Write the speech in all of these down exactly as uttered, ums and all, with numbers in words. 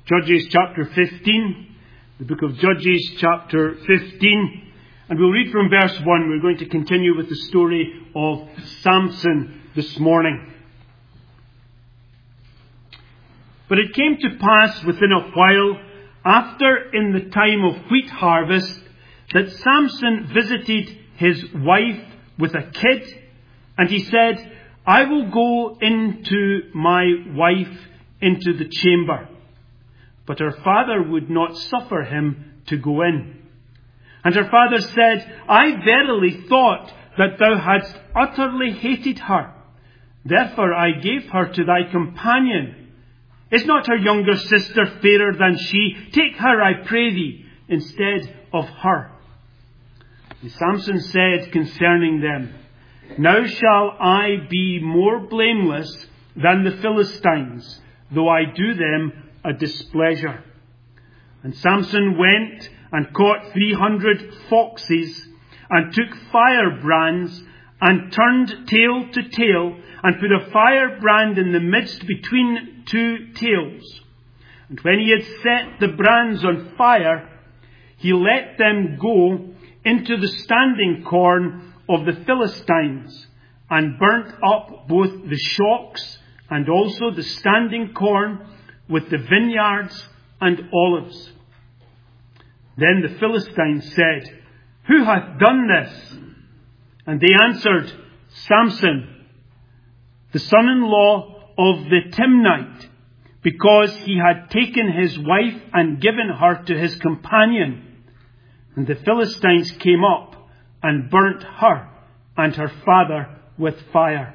Judges chapter fifteen, the book of Judges chapter fifteen, and we'll read from verse one. We're going to continue with the story of Samson this morning. But it came to pass within a while, after in the time of wheat harvest, that Samson visited his wife with a kid, and he said, I will go into my wife into the chamber. But her father would not suffer him to go in. And her father said, I verily thought that thou hadst utterly hated her. Therefore I gave her to thy companion. Is not her younger sister fairer than she? Take her, I pray thee, instead of her. And Samson said concerning them, Now shall I be more blameless than the Philistines, though I do them a displeasure. And Samson went and caught three hundred foxes, and took firebrands, and turned tail to tail, and put a firebrand in the midst between two tails. And when he had set the brands on fire, he let them go into the standing corn of the Philistines, and burnt up both the shocks and also the standing corn with the vineyards and olives. Then the Philistines said, Who hath done this? And they answered, Samson, the son-in-law of the Timnite, because he had taken his wife and given her to his companion. And the Philistines came up and burnt her and her father with fire.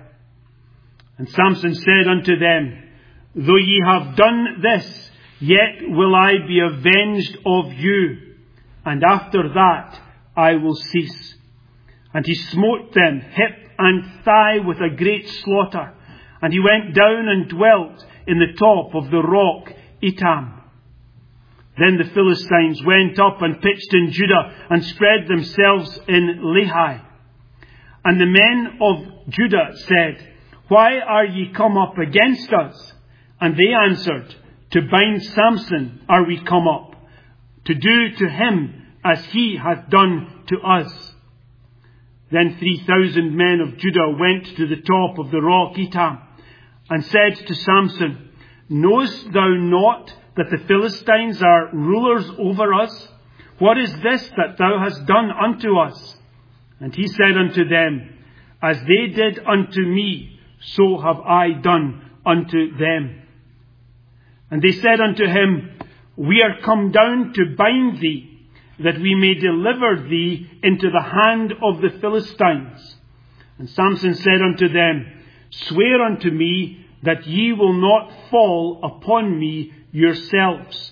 And Samson said unto them, Though ye have done this, yet will I be avenged of you, and after that I will cease. And he smote them hip and thigh with a great slaughter, and he went down and dwelt in the top of the rock Etam. Then the Philistines went up and pitched in Judah, and spread themselves in Lehi. And the men of Judah said, Why are ye come up against us? And they answered, To bind Samson are we come up, to do to him as he hath done to us. Then three thousand men of Judah went to the top of the rock Etam, and said to Samson, Knowest thou not that the Philistines are rulers over us? What is this that thou hast done unto us? And he said unto them, As they did unto me, so have I done unto them. And they said unto him, We are come down to bind thee, that we may deliver thee into the hand of the Philistines. And Samson said unto them, Swear unto me that ye will not fall upon me yourselves.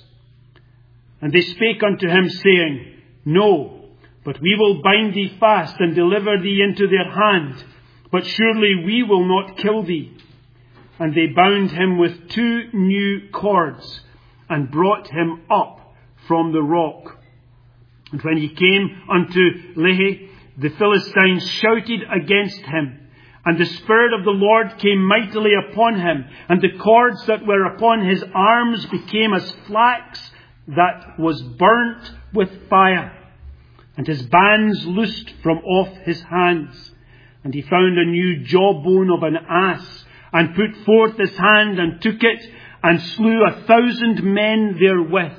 And they spake unto him, saying, No, but we will bind thee fast and deliver thee into their hand, but surely we will not kill thee. And they bound him with two new cords, and brought him up from the rock. And when he came unto Lehi, the Philistines shouted against him, and the Spirit of the Lord came mightily upon him, and the cords that were upon his arms became as flax that was burnt with fire, and his bands loosed from off his hands. And he found a new jawbone of an ass, and put forth his hand, and took it, and slew a thousand men therewith.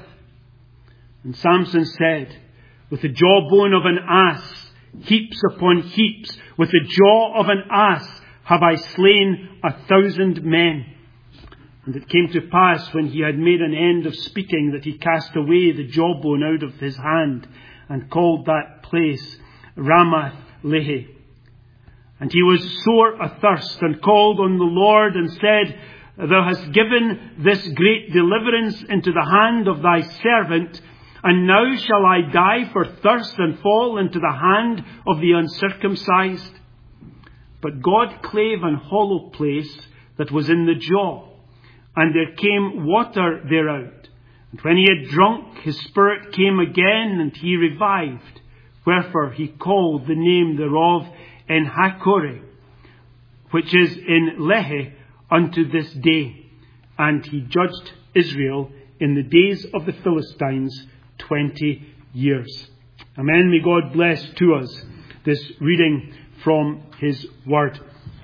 And Samson said, With the jawbone of an ass, heaps upon heaps, with the jaw of an ass have I slain a thousand men. And it came to pass, when he had made an end of speaking, that he cast away the jawbone out of his hand, and called that place Ramath Lehi. And he was sore athirst, and called on the Lord, and said, Thou hast given this great deliverance into the hand of thy servant, and now shall I die for thirst, and fall into the hand of the uncircumcised? But God clave an hollow place that was in the jaw, and there came water thereout. And when he had drunk, his spirit came again, and he revived. Wherefore he called the name thereof En-hakkore, which is in Lehi unto this day. And he judged Israel in the days of the Philistines twenty years. Amen. May God bless to us this reading from His Word.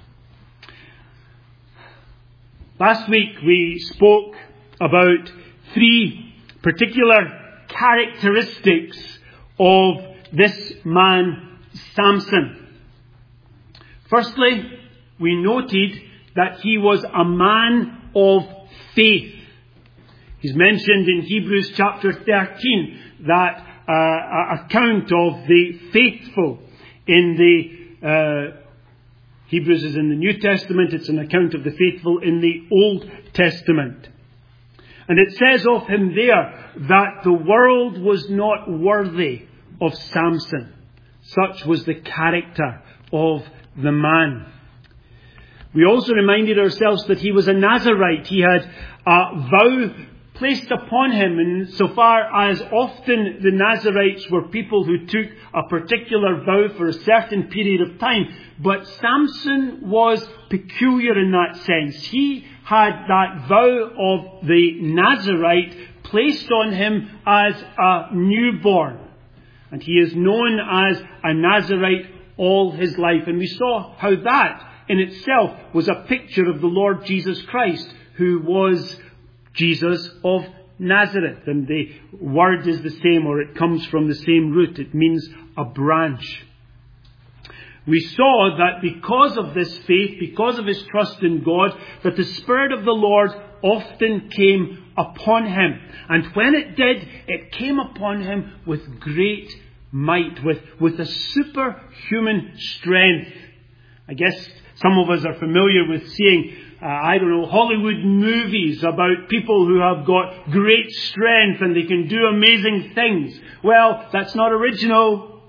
Last week we spoke about three particular characteristics of this man Samson. Firstly, we noted that he was a man of faith. He's mentioned in Hebrews chapter thirteen that uh, account of the faithful in the uh, Hebrews is in the New Testament. It's an account of the faithful in the Old Testament. And it says of him there that the world was not worthy of Samson. Such was the character of the man. We also reminded ourselves that he was a Nazirite. He had a vow placed upon him, and so far as often the Nazirites were people who took a particular vow for a certain period of time. But Samson was peculiar in that sense. He had that vow of the Nazirite placed on him as a newborn. And he is known as a Nazirite all his life. And we saw how that in itself was a picture of the Lord Jesus Christ, who was Jesus of Nazareth. And the word is the same, or it comes from the same root. It means a branch. We saw that because of this faith, because of his trust in God, that the Spirit of the Lord often came upon him. And when it did, it came upon him with great might, with, with a superhuman strength. I guess some of us are familiar with seeing, uh, I don't know, Hollywood movies about people who have got great strength and they can do amazing things. Well, that's not original.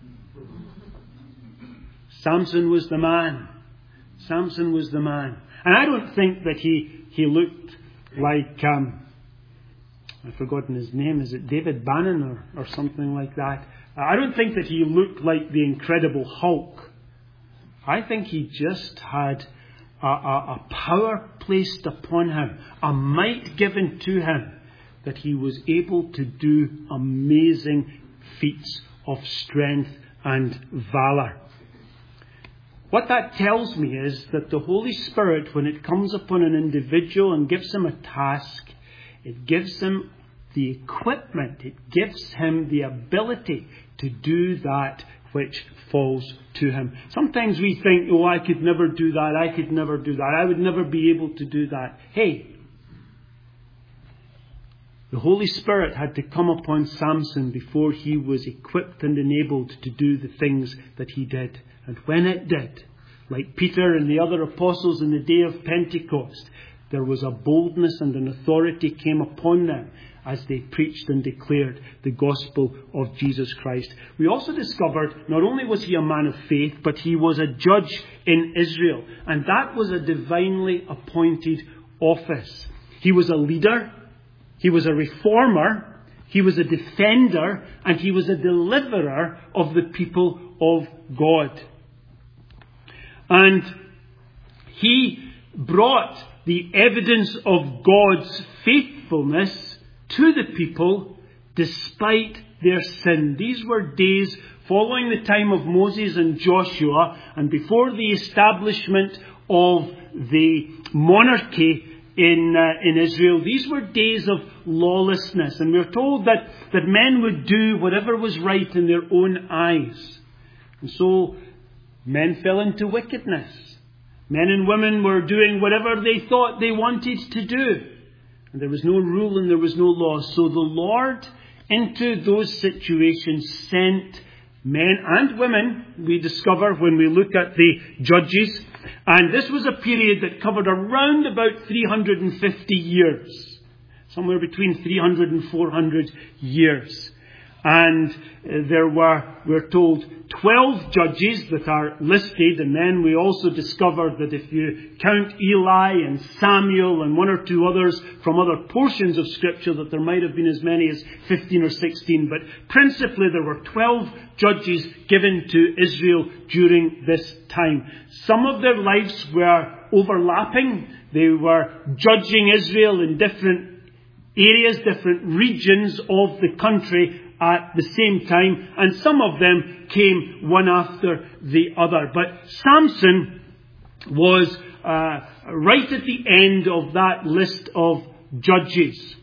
Samson was the man. Samson was the man. And I don't think that he, he looked like, um, I've forgotten his name, is it David Bannon or, or something like that? I don't think that he looked like the Incredible Hulk. I think he just had a, a, a power placed upon him, a might given to him, that he was able to do amazing feats of strength and valor. What that tells me is that the Holy Spirit, when it comes upon an individual and gives him a task, it gives him the equipment, it gives him the ability to do that which falls to him. Sometimes we think, oh, I could never do that, I could never do that, I would never be able to do that. Hey, the Holy Spirit had to come upon Samson before he was equipped and enabled to do the things that he did. And when it did, like Peter and the other apostles in the day of Pentecost, there was a boldness and an authority came upon them as they preached and declared the gospel of Jesus Christ. We also discovered not only was he a man of faith, but he was a judge in Israel. And that was a divinely appointed office. He was a leader, he was a reformer, he was a defender, and he was a deliverer of the people of God. And he brought the evidence of God's faithfulness to the people despite their sin. These were days following the time of Moses and Joshua and before the establishment of the monarchy in uh, in Israel. These were days of lawlessness, and we're told that, that men would do whatever was right in their own eyes. And so men fell into wickedness. Men and women were doing whatever they thought they wanted to do. And there was no rule and there was no law. So the Lord, into those situations, sent men and women, we discover when we look at the Judges. And this was a period that covered around about three hundred fifty years. Somewhere between three hundred and four hundred years. And there were, we're told, twelve judges that are listed. And then we also discovered that if you count Eli and Samuel and one or two others from other portions of Scripture, that there might have been as many as fifteen or sixteen. But principally there were twelve judges given to Israel during this time. Some of their lives were overlapping. They were judging Israel in different areas, different regions of the country at the same time, and some of them came one after the other. But Samson was uh, right at the end of that list of judges.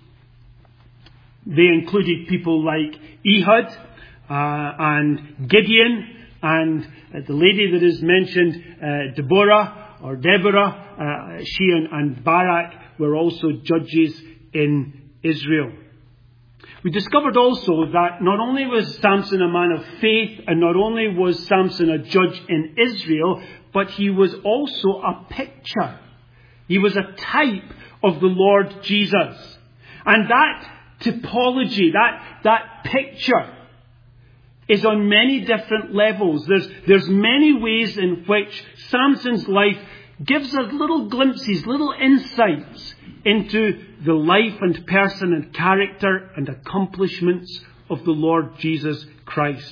They included people like Ehud uh, and Gideon, and uh, the lady that is mentioned, uh, Deborah or Deborah, uh, she and, and Barak were also judges in Israel. We discovered also that not only was Samson a man of faith, and not only was Samson a judge in Israel, but he was also a picture. He was a type of the Lord Jesus. And that typology, that, that picture, is on many different levels. There's, there's many ways in which Samson's life gives us little glimpses, little insights into the life and person and character and accomplishments of the Lord Jesus Christ.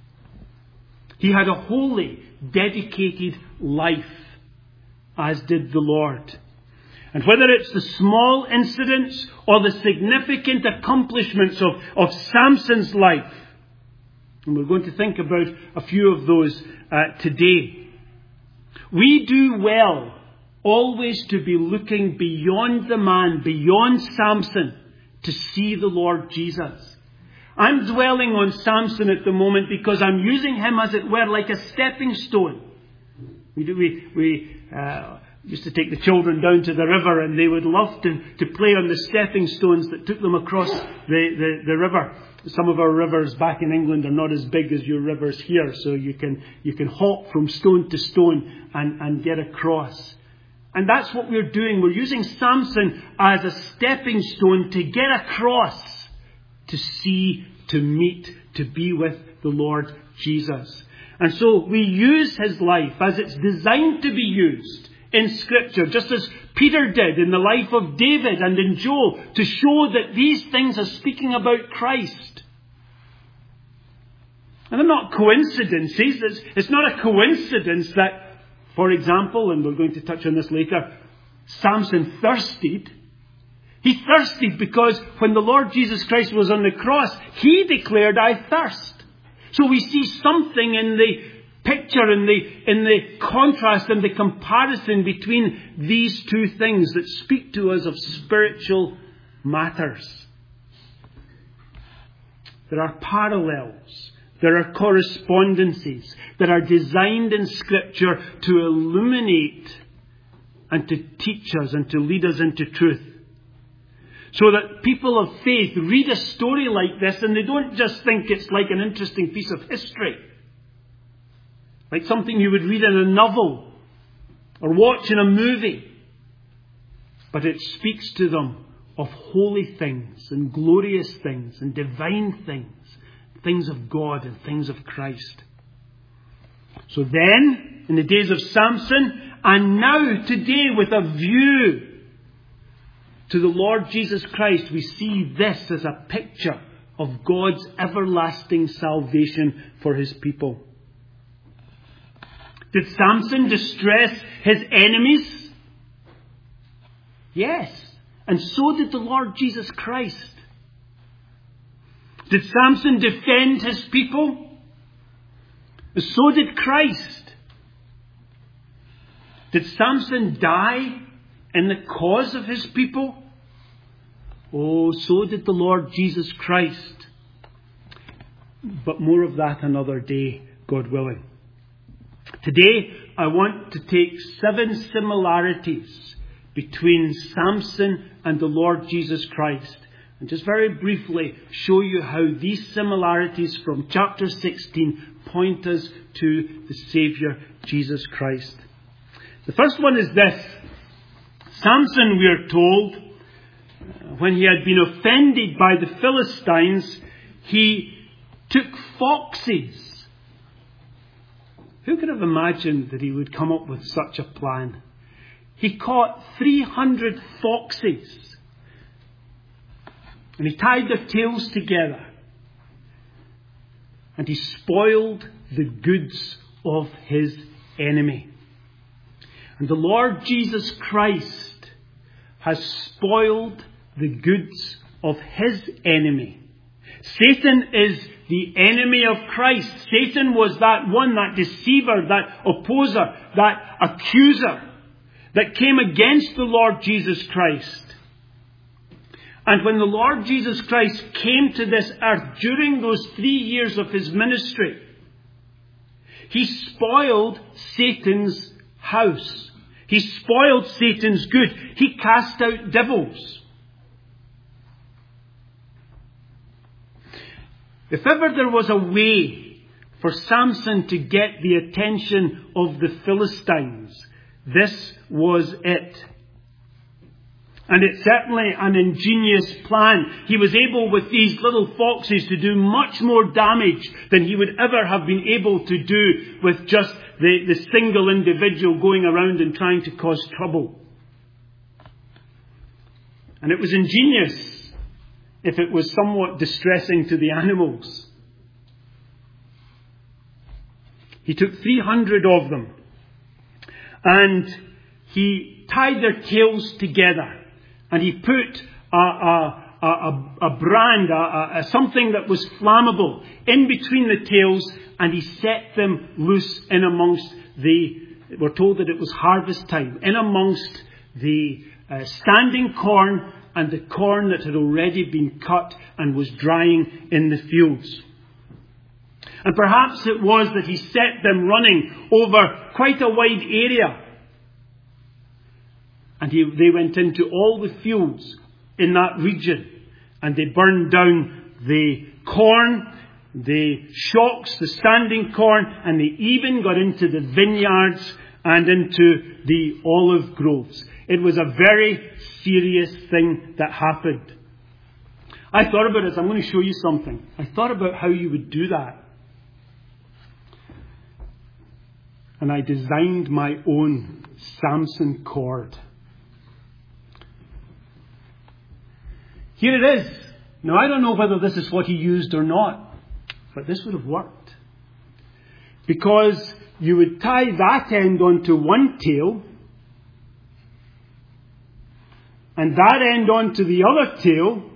He had a holy, dedicated life, as did the Lord. And whether it's the small incidents or the significant accomplishments of, of Samson's life, and we're going to think about a few of those uh, today, we do well always to be looking beyond the man, beyond Samson, to see the Lord Jesus. I'm dwelling on Samson at the moment because I'm using him, as it were, like a stepping stone. We do, we, we uh, used to take the children down to the river, and they would love to, to play on the stepping stones that took them across the, the, the river. Some of our rivers back in England are not as big as your rivers here, so you can you can hop from stone to stone and, and get across. And that's what we're doing. We're using Samson as a stepping stone to get across, to see, to meet, to be with the Lord Jesus. And so we use his life as it's designed to be used in Scripture, just as Peter did in the life of David and in Joel, to show that these things are speaking about Christ. And they're not coincidences. It's, it's not a coincidence that, for example, and we're going to touch on this later, Samson thirsted. He thirsted because when the Lord Jesus Christ was on the cross, he declared, "I thirst." So we see something in the picture, in the, in the contrast and the comparison between these two things that speak to us of spiritual matters. There are parallels. There are correspondences that are designed in Scripture to illuminate and to teach us and to lead us into truth. So that people of faith read a story like this and they don't just think it's like an interesting piece of history, like something you would read in a novel or watch in a movie. But it speaks to them of holy things and glorious things and divine things. Things of God and things of Christ. So then, in the days of Samson, and now today with a view to the Lord Jesus Christ, we see this as a picture of God's everlasting salvation for his people. Did Samson distress his enemies? Yes. And so did the Lord Jesus Christ. Did Samson defend his people? So did Christ. Did Samson die in the cause of his people? Oh, so did the Lord Jesus Christ. But more of that another day, God willing. Today, I want to take seven similarities between Samson and the Lord Jesus Christ. And just very briefly show you how these similarities from chapter sixteen point us to the Saviour, Jesus Christ. The first one is this. Samson, we are told, when he had been offended by the Philistines, he took foxes. Who could have imagined that he would come up with such a plan? He caught three hundred foxes. And he tied their tails together. And he spoiled the goods of his enemy. And the Lord Jesus Christ has spoiled the goods of his enemy. Satan is the enemy of Christ. Satan was that one, that deceiver, that opposer, that accuser that came against the Lord Jesus Christ. And when the Lord Jesus Christ came to this earth during those three years of his ministry, he spoiled Satan's house. He spoiled Satan's good. He cast out devils. If ever there was a way for Samson to get the attention of the Philistines, this was it. And it's certainly an ingenious plan. He was able with these little foxes to do much more damage than he would ever have been able to do with just the, the single individual going around and trying to cause trouble. And it was ingenious if it was somewhat distressing to the animals. He took three hundred of them and he tied their tails together. And he put a, a, a, a brand, a, a, something that was flammable, in between the tails, and he set them loose in amongst the, we're told that it was harvest time, in amongst the uh, standing corn and the corn that had already been cut and was drying in the fields. And perhaps it was that he set them running over quite a wide area. And he, they went into all the fields in that region. And they burned down the corn, the shocks, the standing corn. And they even got into the vineyards and into the olive groves. It was a very serious thing that happened. I thought about it. I'm going to show you something. I thought about how you would do that. And I designed my own Samson cord. Here it is. Now, I don't know whether this is what he used or not, but this would have worked. Because you would tie that end onto one tail, and that end onto the other tail,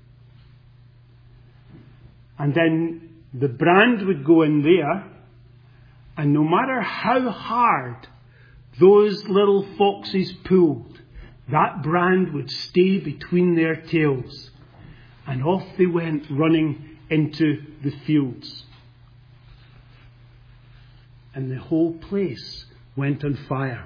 and then the brand would go in there, and no matter how hard those little foxes pulled, that brand would stay between their tails. And off they went running into the fields. And the whole place went on fire.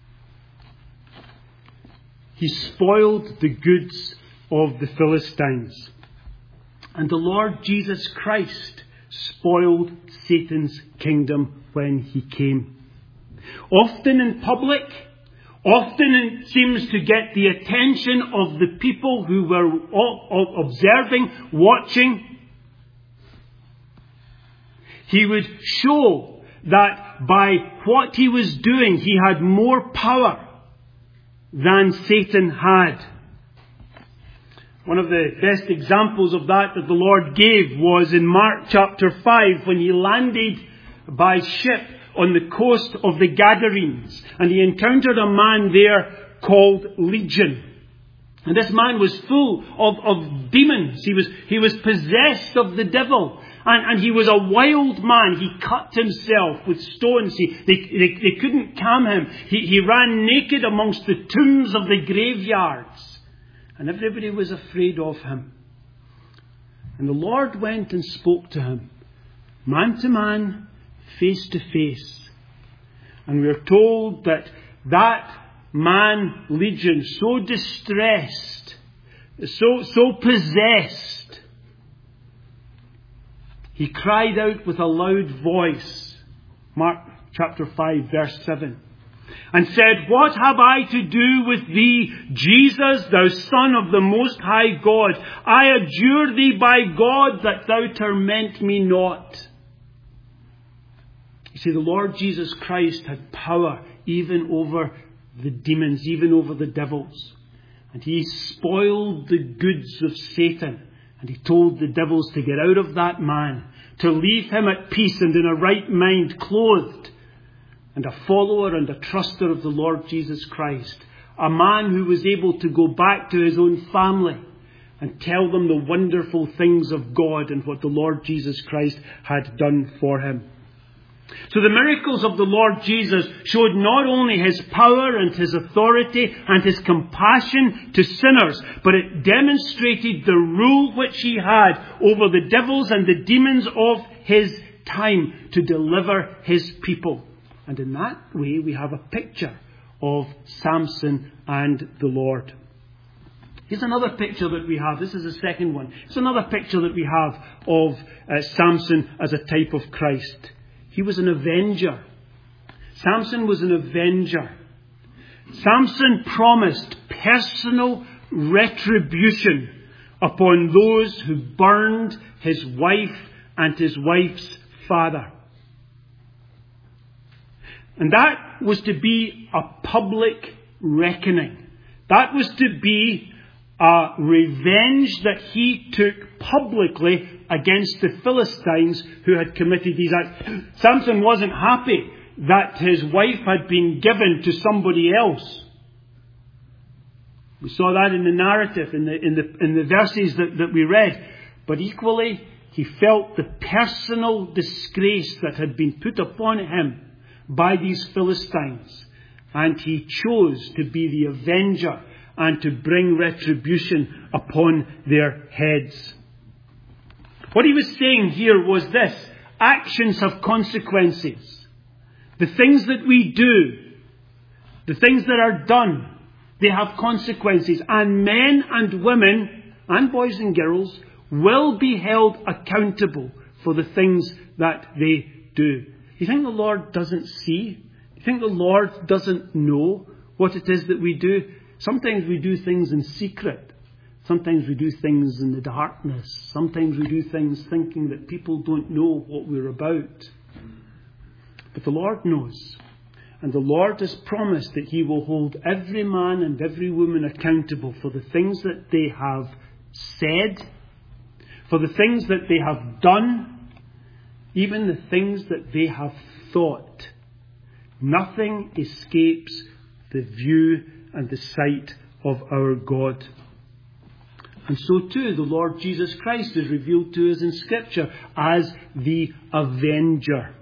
He spoiled the goods of the Philistines. And the Lord Jesus Christ spoiled Satan's kingdom when he came. Often in public, often it seems to get the attention of the people who were observing, watching. He would show that by what he was doing, he had more power than Satan had. One of the best examples of that that the Lord gave was in Mark chapter five, when he landed by ship on the coast of the Gadarenes, and he encountered a man there called Legion. And this man was full of, of demons. He was, he was possessed of the devil. And, and he was a wild man. He cut himself with stones. He, they, they, they couldn't calm him. He, he ran naked amongst the tombs of the graveyards. And everybody was afraid of him. And the Lord went and spoke to him, man to man, face to face. And we are told that that man, Legion, so distressed, so, so possessed, he cried out with a loud voice, Mark chapter five, verse seven, and said, "What have I to do with thee, Jesus, thou Son of the Most High God? I adjure thee by God that thou torment me not." You see, the Lord Jesus Christ had power even over the demons, even over the devils. And he spoiled the goods of Satan. And he told the devils to get out of that man, to leave him at peace and in a right mind, clothed, and a follower and a truster of the Lord Jesus Christ. A man who was able to go back to his own family and tell them the wonderful things of God and what the Lord Jesus Christ had done for him. So the miracles of the Lord Jesus showed not only his power and his authority and his compassion to sinners, but it demonstrated the rule which he had over the devils and the demons of his time to deliver his people. And in that way we have a picture of Samson and the Lord. Here's another picture that we have. This is the second one. It's another picture that we have of uh, Samson as a type of Christ. He was an avenger. Samson was an avenger. Samson promised personal retribution upon those who burned his wife and his wife's father. And that was to be a public reckoning. That was to be a revenge that he took publicly against the Philistines who had committed these acts. Samson wasn't happy that his wife had been given to somebody else. We saw that in the narrative, in the, in the, in the verses that, that we read. But equally, he felt the personal disgrace that had been put upon him by these Philistines. And he chose to be the avenger and to bring retribution upon their heads. What he was saying here was this: actions have consequences. The things that we do, the things that are done, they have consequences. And men and women, and boys and girls, will be held accountable for the things that they do. You think the Lord doesn't see? You think the Lord doesn't know what it is that we do? Sometimes we do things in secret. Sometimes we do things in the darkness. Sometimes we do things thinking that people don't know what we're about. But the Lord knows. And the Lord has promised that He will hold every man and every woman accountable for the things that they have said, for the things that they have done, even the things that they have thought. Nothing escapes the view and the sight of our God. And so too, the Lord Jesus Christ is revealed to us in Scripture as the avenger.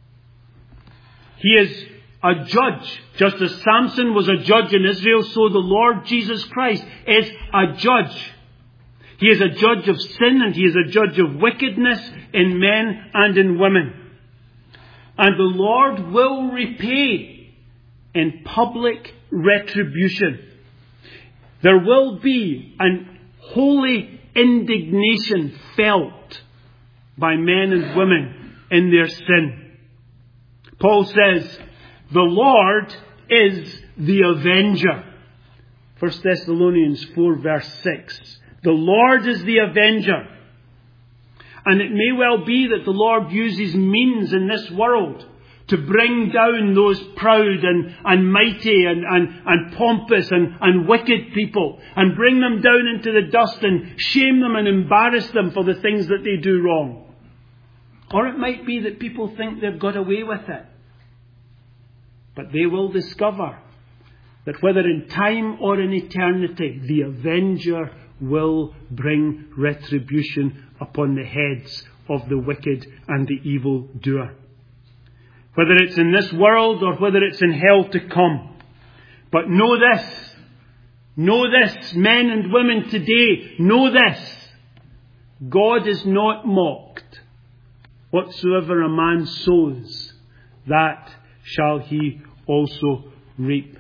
He is a judge. Just as Samson was a judge in Israel, so the Lord Jesus Christ is a judge. He is a judge of sin, and He is a judge of wickedness in men and in women. And the Lord will repay in public retribution. There will be an holy indignation felt by men and women in their sin. Paul says, the Lord is the avenger. First Thessalonians four verse six. The Lord is the avenger. And it may well be that the Lord uses means in this world to bring down those proud and, and mighty and, and, and pompous and, and wicked people, and bring them down into the dust and shame them and embarrass them for the things that they do wrong. Or it might be that people think they've got away with it. But they will discover that whether in time or in eternity, the avenger will bring retribution upon the heads of the wicked and the evil doer. Whether it's in this world or whether it's in hell to come. But know this, know this, men and women today, know this. God is not mocked. Whatsoever a man sows, that shall he also reap.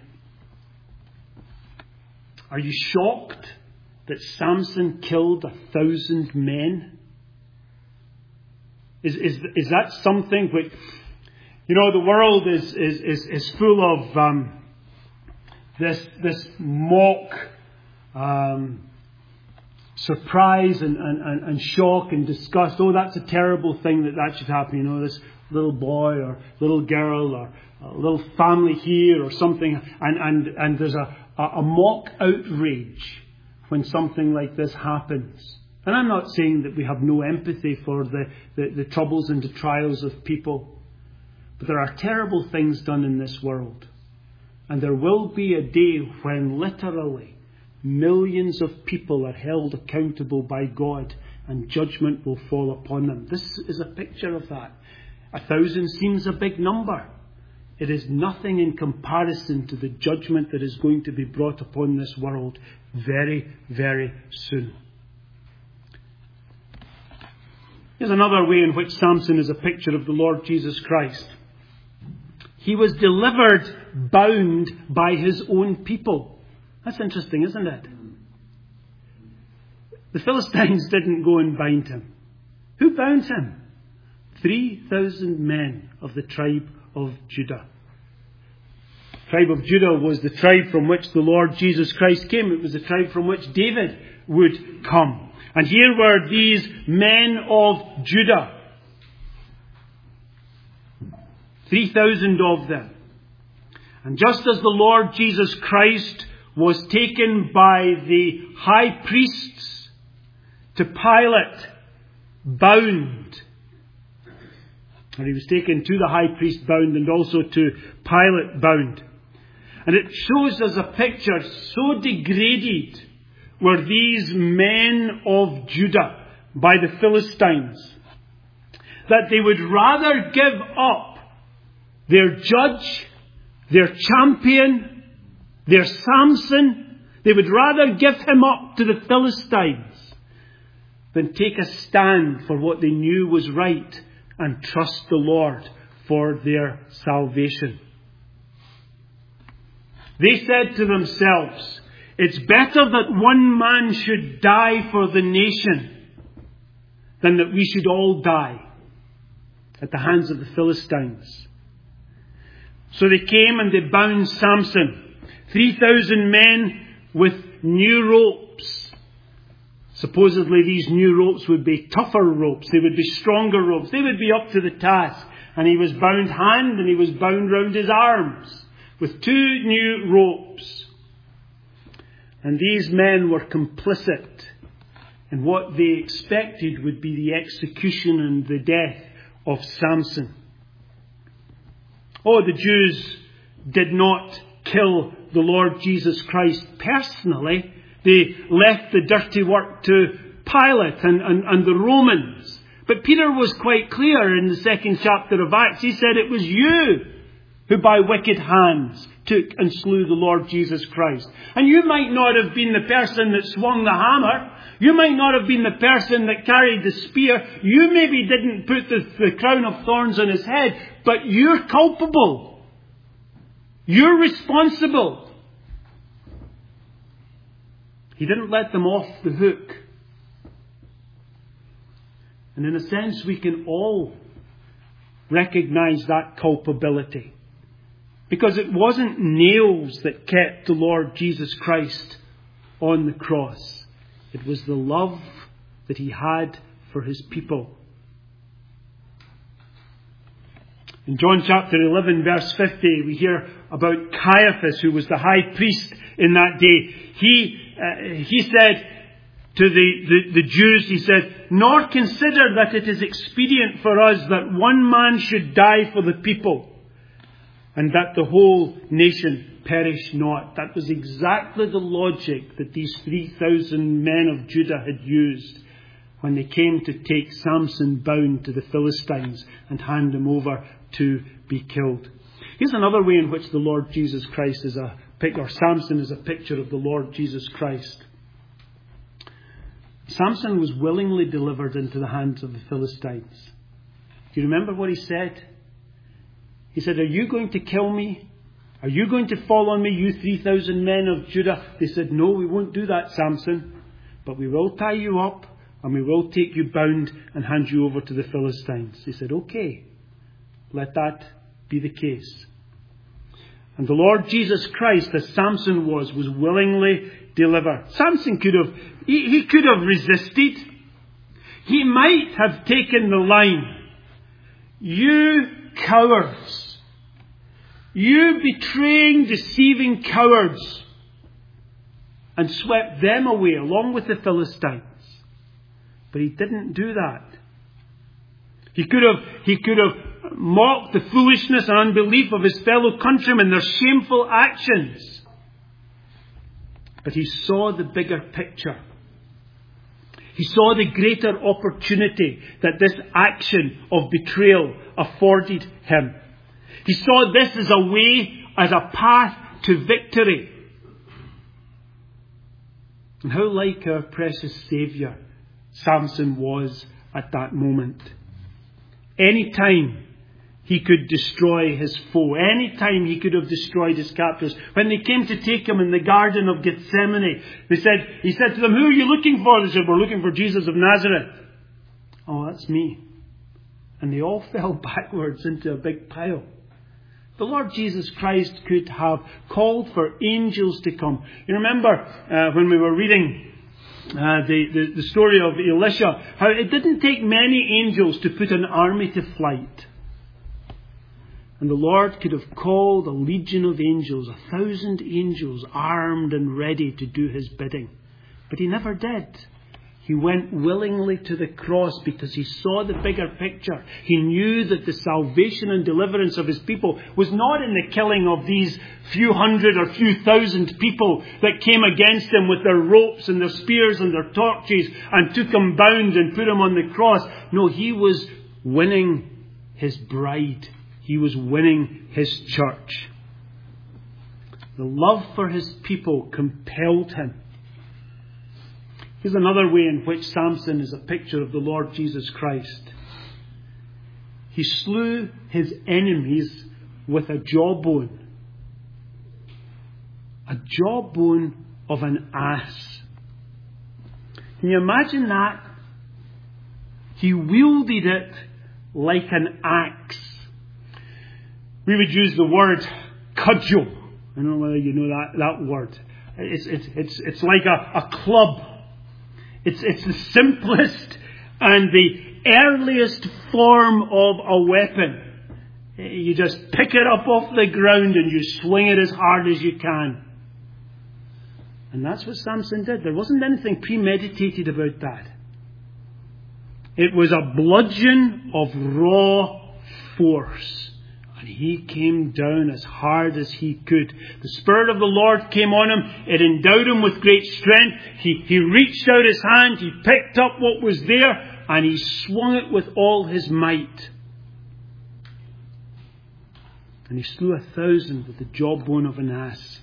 Are you shocked that Samson killed a thousand men? Is, is, is that something which, you know, the world is, is, is, is full of um, this, this mock um, surprise and, and, and shock and disgust. Oh, that's a terrible thing that that should happen. You know, this little boy or little girl or a little family here or something. And, and, and there's a, a mock outrage when something like this happens. And I'm not saying that we have no empathy for the, the, the troubles and the trials of people. But there are terrible things done in this world. And there will be a day when literally millions of people are held accountable by God, and judgment will fall upon them. This is a picture of that. A thousand seems a big number. It is nothing in comparison to the judgment that is going to be brought upon this world very, very soon. Here's another way in which Samson is a picture of the Lord Jesus Christ. He was delivered bound by his own people. That's interesting, isn't it? The Philistines didn't go and bind him. Who bound him? three thousand men of the tribe of Judah. The tribe of Judah was the tribe from which the Lord Jesus Christ came. It was the tribe from which David would come. And here were these men of Judah. three thousand of them. And just as the Lord Jesus Christ was taken by the high priests to Pilate, bound, and he was taken to the high priest bound and also to Pilate bound. And it shows us a picture, so degraded were these men of Judah by the Philistines, that they would rather give up their judge, their champion, their Samson. They would rather give him up to the Philistines than take a stand for what they knew was right and trust the Lord for their salvation. They said to themselves, it's better that one man should die for the nation than that we should all die at the hands of the Philistines. So they came and they bound Samson. three thousand men with new ropes. Supposedly these new ropes would be tougher ropes. They would be stronger ropes. They would be up to the task. And he was bound hand and he was bound round his arms with two new ropes. And these men were complicit in what they expected would be the execution and the death of Samson. Oh, the Jews did not kill the Lord Jesus Christ personally. They left the dirty work to Pilate and, and, and the Romans. But Peter was quite clear in the second chapter of Acts. He said, it was you who by wicked hands took and slew the Lord Jesus Christ. And you might not have been the person that swung the hammer. You might not have been the person that carried the spear. You maybe didn't put the, the crown of thorns on his head. But you're culpable. You're responsible. He didn't let them off the hook. And in a sense, we can all recognize that culpability. Because it wasn't nails that kept the Lord Jesus Christ on the cross. It was the love that he had for his people. In John chapter eleven, verse fifty, we hear about Caiaphas, who was the high priest in that day. He uh, he said to the, the, the Jews, he said, nor consider that it is expedient for us that one man should die for the people, and that the whole nation perish not. That was exactly the logic that these three thousand men of Judah had used when they came to take Samson bound to the Philistines and hand him over to be killed. Here's another way in which the Lord Jesus Christ is a picture, or Samson is a picture of the Lord Jesus Christ. Samson was willingly delivered into the hands of the Philistines. Do you remember what he said? He said, are you going to kill me? Are you going to fall on me, you three thousand men of Judah? They said, no, we won't do that, Samson. But we will tie you up and we will take you bound and hand you over to the Philistines. He said, okay, let that be the case. And the Lord Jesus Christ, as Samson was, was willingly delivered. Samson could have, he, he could have resisted. He might have taken the line, you cowards, you betraying, deceiving cowards, and swept them away along with the Philistines. But he didn't do that. He could have, he could have mocked the foolishness and unbelief of his fellow countrymen, their shameful actions. But he saw the bigger picture. He saw the greater opportunity that this action of betrayal afforded him. He saw this as a way, as a path to victory. And how like our precious Saviour Samson was at that moment. Any time he could destroy his foe. Any time he could have destroyed his captors. When they came to take him in the Garden of Gethsemane, they said, he said to them, "Who are you looking for?" They said, "We're looking for Jesus of Nazareth." "Oh, that's me." And they all fell backwards into a big pile. The Lord Jesus Christ could have called for angels to come. You remember uh, when we were reading uh, the, the, the story of Elisha, how it didn't take many angels to put an army to flight. And the Lord could have called a legion of angels, a thousand angels, armed and ready to do his bidding. But he never did. He went willingly to the cross because he saw the bigger picture. He knew that the salvation and deliverance of his people was not in the killing of these few hundred or few thousand people that came against him with their ropes and their spears and their torches and took him bound and put him on the cross. No, he was winning his bride. He was winning his church. The love for his people compelled him. Here's another way in which Samson is a picture of the Lord Jesus Christ. He slew his enemies with a jawbone. A jawbone of an ass. Can you imagine that? He wielded it like an axe. We would use the word cudgel. I don't know whether you know that, that word. It's, it's, it's, it's like a, a club. It's, it's the simplest and the earliest form of a weapon. You just pick it up off the ground and you swing it as hard as you can. And that's what Samson did. There wasn't anything premeditated about that. It was a bludgeon of raw force. And he came down as hard as he could. The Spirit of the Lord came on him. It endowed him with great strength. He, he reached out his hand. He picked up what was there. And he swung it with all his might. And he slew a thousand with the jawbone of an ass.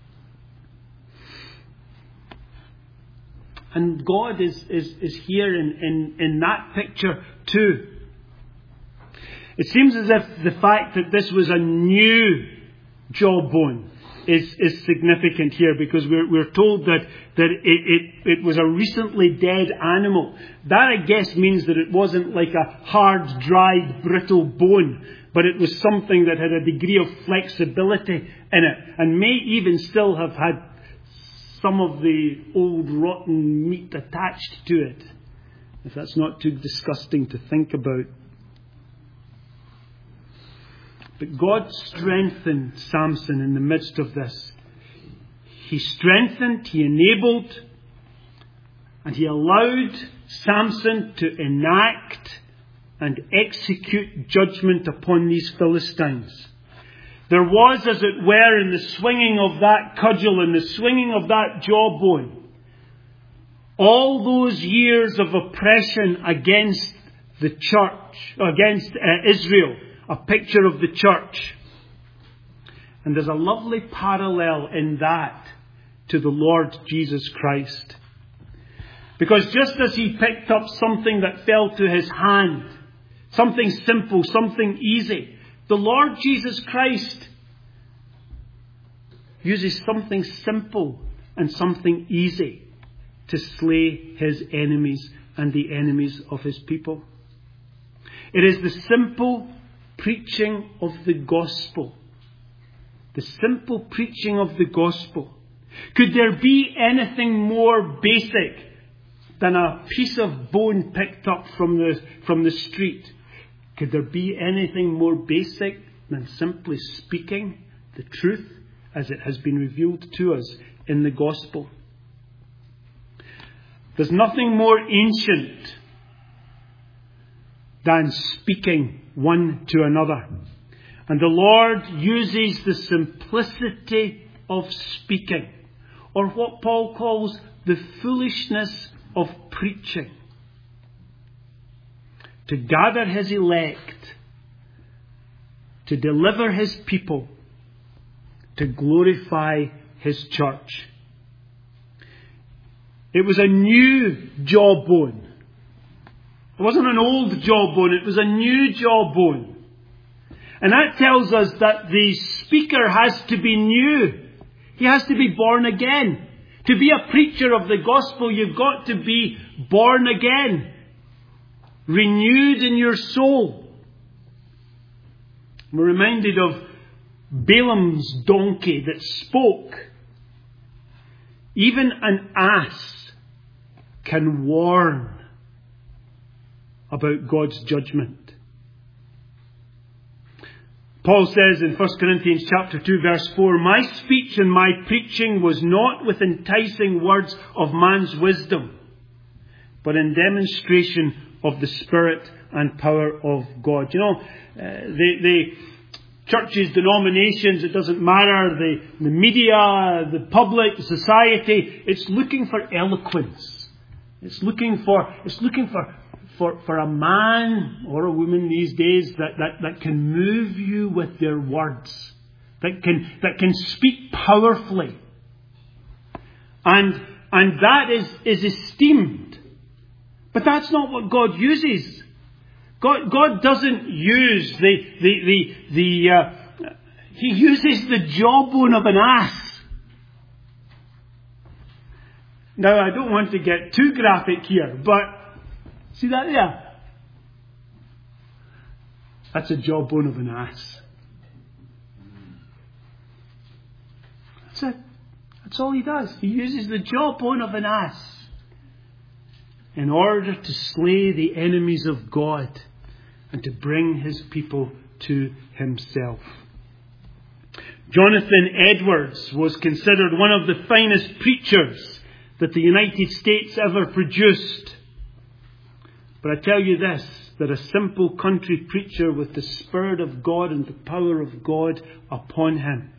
And God is, is, is here in, in, in that picture too. It seems as if the fact that this was a new jawbone is, is significant here, because we're, we're told that, that it, it, it was a recently dead animal. That, I guess, means that it wasn't like a hard, dried, brittle bone, but it was something that had a degree of flexibility in it, and may even still have had some of the old rotten meat attached to it, if that's not too disgusting to think about. But God strengthened Samson in the midst of this. He strengthened, he enabled, and he allowed Samson to enact and execute judgment upon these Philistines. There was, as it were, in the swinging of that cudgel and the swinging of that jawbone, all those years of oppression against the church, against uh, Israel. A picture of the church. And there's a lovely parallel in that to the Lord Jesus Christ. Because just as he picked up something that fell to his hand, something simple, something easy, the Lord Jesus Christ uses something simple and something easy to slay his enemies and the enemies of his people. It is the simple preaching of the gospel. The simple preaching of the gospel. Could there be anything more basic than a piece of bone picked up from the, from the street? Could there be anything more basic than simply speaking the truth as it has been revealed to us in the gospel? There's nothing more ancient than speaking one to another. And the Lord uses the simplicity of speaking or what Paul calls the foolishness of preaching. To gather his elect, to deliver his people, to glorify his church. It was a new jawbone. It wasn't an old jawbone, it was a new jawbone. And that tells us that the speaker has to be new. He has to be born again. To be a preacher of the gospel, you've got to be born again. Renewed in your soul. We're reminded of Balaam's donkey that spoke. Even an ass can warn about God's judgment. Paul says in First Corinthians chapter two verse four, "My speech and my preaching was not with enticing words of man's wisdom, but in demonstration of the Spirit and power of God." You know, uh, the, the churches, denominations, it doesn't matter, the, the media, the public, the society, it's looking for eloquence. It's looking for, it's looking for, for, for a man or a woman these days that, that, that can move you with their words, that can, that can speak powerfully. And, and that is, is esteemed. But that's not what God uses. God, God doesn't use the, the, the, the, uh, He uses the jawbone of an ass. Now, I don't want to get too graphic here, but see that there? That's a jawbone of an ass. That's it. That's all He does. He uses the jawbone of an ass in order to slay the enemies of God and to bring His people to Himself. Jonathan Edwards was considered one of the finest preachers that the United States ever produced. But I tell you this, that a simple country preacher with the Spirit of God and the power of God upon him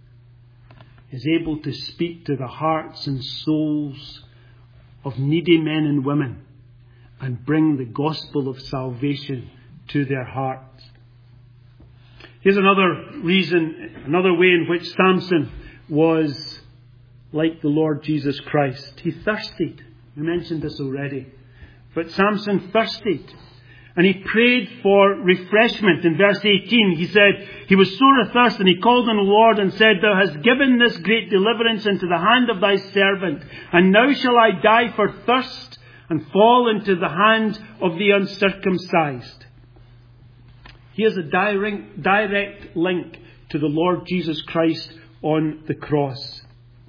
is able to speak to the hearts and souls of needy men and women and bring the gospel of salvation to their hearts. Here's another reason, another way in which Samson was like the Lord Jesus Christ. He thirsted. We mentioned this already. But Samson thirsted. And he prayed for refreshment. In verse eighteen, he said, "He was sore athirst, and he called on the Lord and said, Thou hast given this great deliverance into the hand of thy servant. And now shall I die for thirst and fall into the hand of the uncircumcised." Here's a direct, direct link to the Lord Jesus Christ on the cross.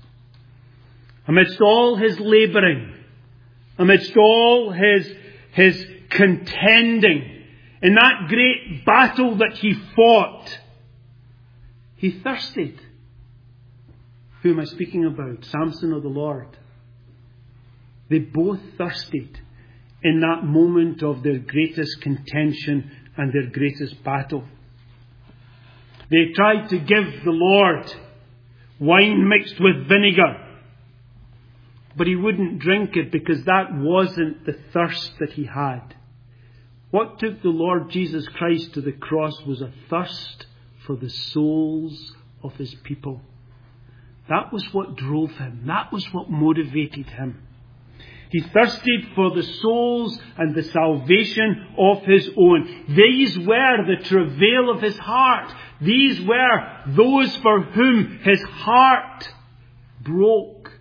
Amidst all his labouring, amidst all his, his contending, in that great battle that he fought, he thirsted. Who am I speaking about? Samson or the Lord? They both thirsted in that moment of their greatest contention and their greatest battle. They tried to give the Lord wine mixed with vinegar, but he wouldn't drink it because that wasn't the thirst that he had. What took the Lord Jesus Christ to the cross was a thirst for the souls of his people. That was what drove him. That was what motivated him. He thirsted for the souls and the salvation of his own. These were the travail of his heart. These were those for whom his heart broke.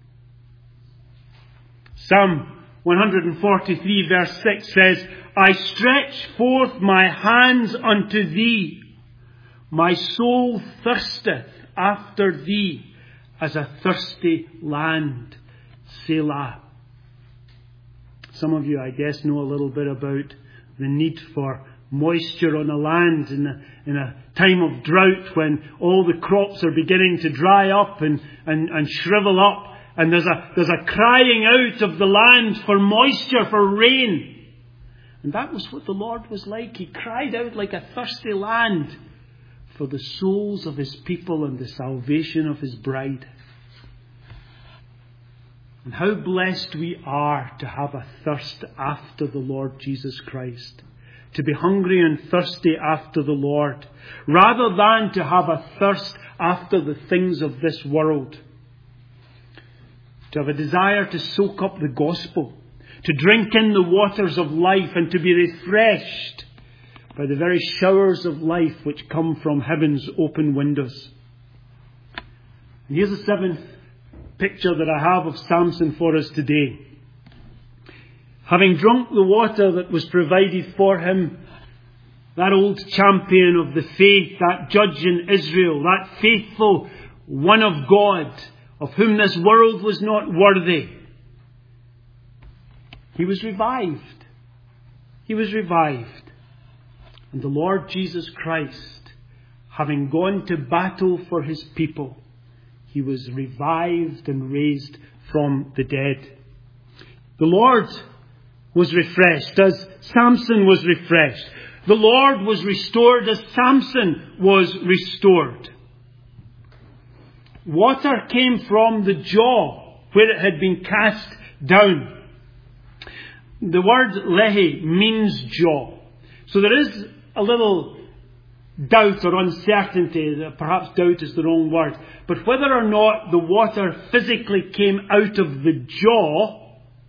Psalm one forty-three verse six says, "I stretch forth my hands unto thee. My soul thirsteth after thee as a thirsty land. Selah." Some of you, I guess, know a little bit about the need for moisture on a land in a, in a time of drought when all the crops are beginning to dry up and, and, and shrivel up. And there's a, there's a crying out of the land for moisture, for rain. And that was what the Lord was like. He cried out like a thirsty land for the souls of his people and the salvation of his bride. And how blessed we are to have a thirst after the Lord Jesus Christ. To be hungry and thirsty after the Lord, rather than to have a thirst after the things of this world. To have a desire to soak up the gospel, to drink in the waters of life, and to be refreshed by the very showers of life which come from heaven's open windows. And here's the seventh picture that I have of Samson for us today. Having drunk the water that was provided for him, that old champion of the faith, that judge in Israel, that faithful one of God, of whom this world was not worthy, he was revived. He was revived. And the Lord Jesus Christ, having gone to battle for his people, he was revived and raised from the dead. The Lord was refreshed as Samson was refreshed. The Lord was restored as Samson was restored. Water came from the jaw where it had been cast down. The word lehi means jaw. So there is a little doubt or uncertainty, perhaps doubt is the wrong word, but whether or not the water physically came out of the jaw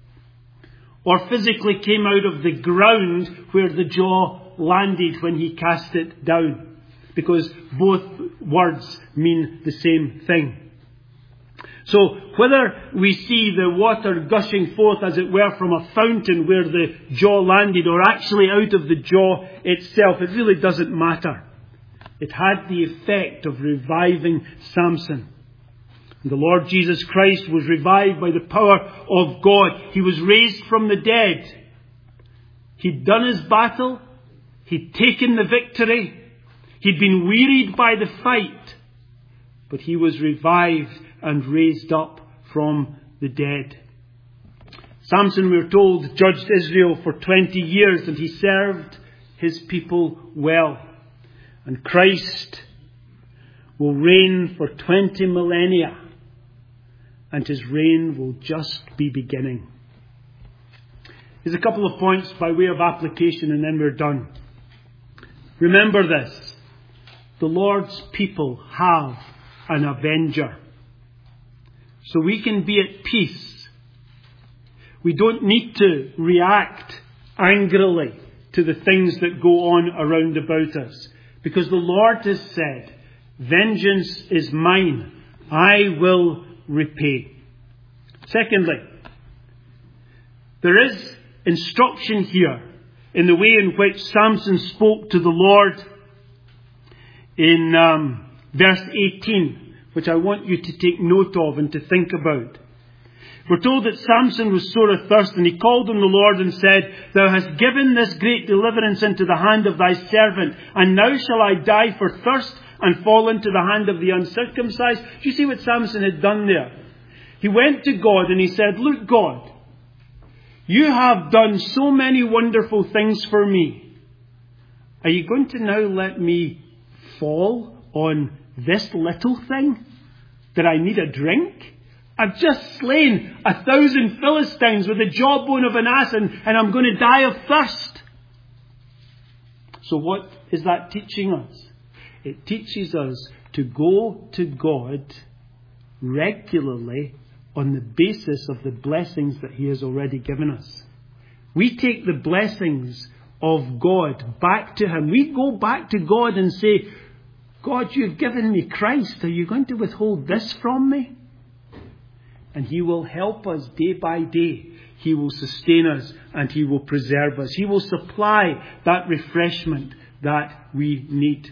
or physically came out of the ground where the jaw landed when he cast it down. Because both words mean the same thing. So whether we see the water gushing forth, as it were, from a fountain where the jaw landed, or actually out of the jaw itself, it really doesn't matter. It had the effect of reviving Samson. And the Lord Jesus Christ was revived by the power of God. He was raised from the dead. He'd done his battle. He'd taken the victory. He'd been wearied by the fight. But he was revived and raised up from the dead. Samson, we're told, judged Israel for twenty years, and he served his people well. And Christ will reign for twenty millennia, and his reign will just be beginning. Here's a couple of points by way of application, and then we're done. Remember this: the Lord's people have an avenger. So we can be at peace. We don't need to react angrily to the things that go on around about us. Because the Lord has said, vengeance is mine, I will repay. Secondly, there is instruction here in the way in which Samson spoke to the Lord in um, verse eighteen, which I want you to take note of and to think about. We're told that Samson was sore athirst, and he called on the Lord and said, Thou hast given this great deliverance into the hand of thy servant, and now shall I die for thirst and fall into the hand of the uncircumcised? Do you see what Samson had done there? He went to God and he said, Look, God, you have done so many wonderful things for me. Are you going to now let me fall on this little thing? That I need a drink? I've just slain a thousand Philistines with the jawbone of an ass, and, and I'm going to die of thirst. So what is that teaching us? It teaches us to go to God regularly on the basis of the blessings that He has already given us. We take the blessings of God back to Him. We go back to God and say, God, you've given me Christ. Are you going to withhold this from me? And He will help us day by day. He will sustain us and He will preserve us. He will supply that refreshment that we need.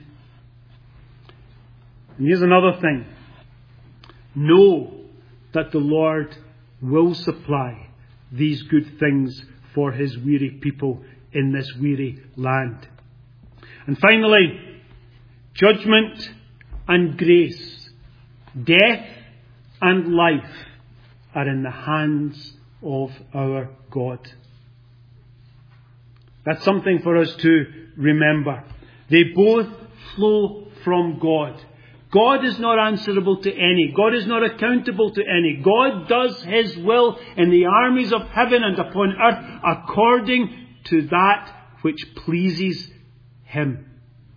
And here's another thing. Know that the Lord will supply these good things for His weary people in this weary land. And finally, judgment and grace, death and life are in the hands of our God. That's something for us to remember. They both flow from God. God is not answerable to any. God is not accountable to any. God does His will in the armies of heaven and upon earth according to that which pleases Him.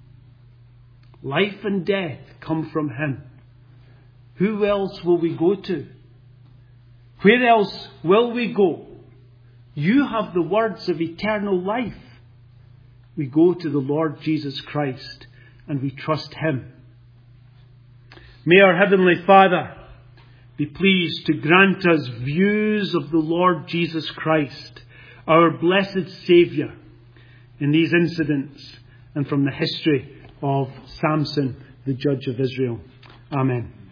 Life and death come from Him. Who else will we go to? Where else will we go? You have the words of eternal life. We go to the Lord Jesus Christ and we trust Him. May our Heavenly Father be pleased to grant us views of the Lord Jesus Christ, our blessed Saviour, in these incidents and from the history of Samson, the judge of Israel. Amen.